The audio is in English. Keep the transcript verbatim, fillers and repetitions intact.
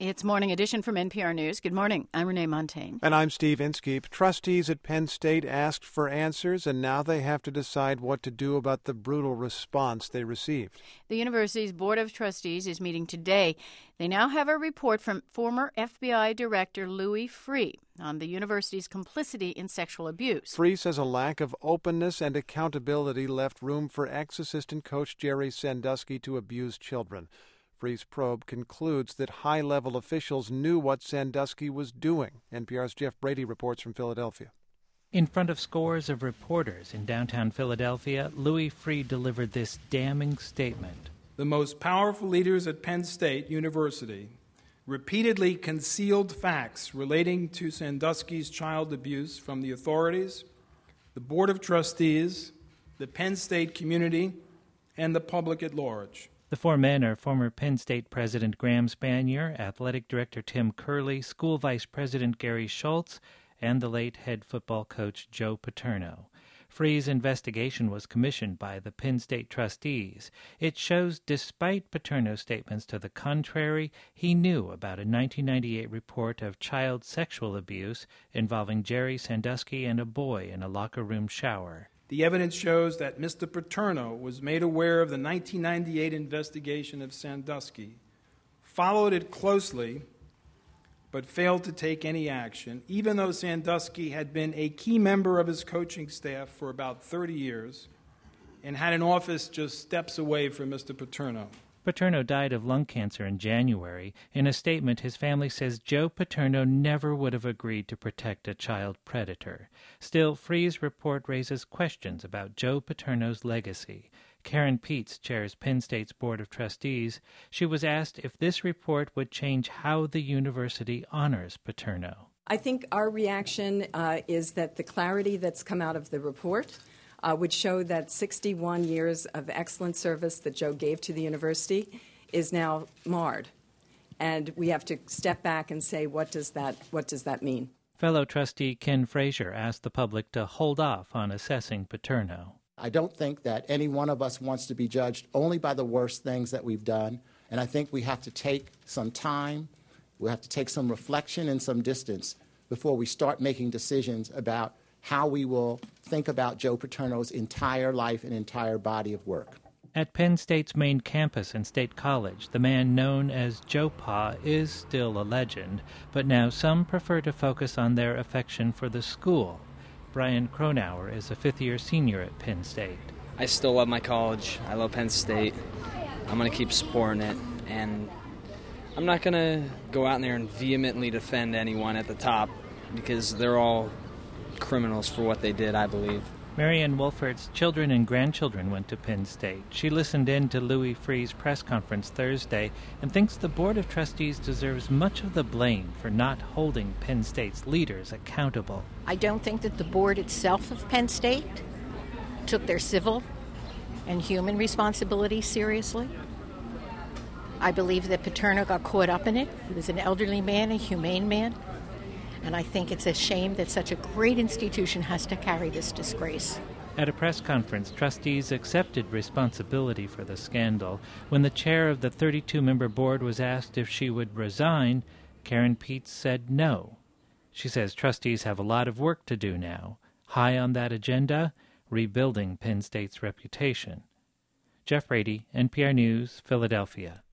It's Morning Edition from N P R News. Good morning. I'm Renee Montaigne. And I'm Steve Inskeep. Trustees at Penn State asked for answers, and now they have to decide what to do about the brutal response they received. The university's Board of Trustees is meeting today. They now have a report from former F B I Director Louis Freeh on the university's complicity in sexual abuse. Freeh says a lack of openness and accountability left room for ex-assistant coach Jerry Sandusky to abuse children. Freeh's probe concludes that high-level officials knew what Sandusky was doing. N P R's Jeff Brady reports from Philadelphia. In front of scores of reporters in downtown Philadelphia, Louis Freeh delivered this damning statement. The most powerful leaders at Penn State University repeatedly concealed facts relating to Sandusky's child abuse from the authorities, the Board of Trustees, the Penn State community, and the public at large. The four men are former Penn State President Graham Spanier, Athletic Director Tim Curley, School Vice President Gary Schultz, and the late head football coach Joe Paterno. Freeh's investigation was commissioned by the Penn State trustees. It shows, despite Paterno's statements to the contrary, he knew about a nineteen ninety-eight report of child sexual abuse involving Jerry Sandusky and a boy in a locker room shower. The evidence shows that Mister Paterno was made aware of the nineteen ninety-eight investigation of Sandusky, followed it closely, but failed to take any action, even though Sandusky had been a key member of his coaching staff for about thirty years and had an office just steps away from Mister Paterno. Paterno died of lung cancer in January. In a statement, his family says Joe Paterno never would have agreed to protect a child predator. Still, Freeh's report raises questions about Joe Paterno's legacy. Karen Peets chairs Penn State's Board of Trustees. She was asked if this report would change how the university honors Paterno. I think our reaction uh, is that the clarity that's come out of the report Uh, would show that sixty-one years of excellent service that Joe gave to the university is now marred. And we have to step back and say, what does that, what does that mean? Fellow trustee Ken Frazier asked the public to hold off on assessing Paterno. I don't think that any one of us wants to be judged only by the worst things that we've done. And I think we have to take some time, we have to take some reflection and some distance before we start making decisions about how we will think about Joe Paterno's entire life and entire body of work. At Penn State's main campus in State College, the man known as Joe Pa is still a legend, but now some prefer to focus on their affection for the school. Brian Cronauer is a fifth-year senior at Penn State. I still love my college. I love Penn State. I'm going to keep supporting it, and I'm not going to go out there and vehemently defend anyone at the top because they're all criminals for what they did, I believe. Marianne Wolfert's children and grandchildren went to Penn State. She listened in to Louis Freeh's press conference Thursday and thinks the Board of Trustees deserves much of the blame for not holding Penn State's leaders accountable. I don't think that the board itself of Penn State took their civil and human responsibility seriously. I believe that Paterno got caught up in it. He was an elderly man, a humane man. And I think it's a shame that such a great institution has to carry this disgrace. At a press conference, trustees accepted responsibility for the scandal. When the chair of the thirty-two member board was asked if she would resign, Karen Peets said no. She says trustees have a lot of work to do now. High on that agenda, rebuilding Penn State's reputation. Jeff Brady, N P R News, Philadelphia.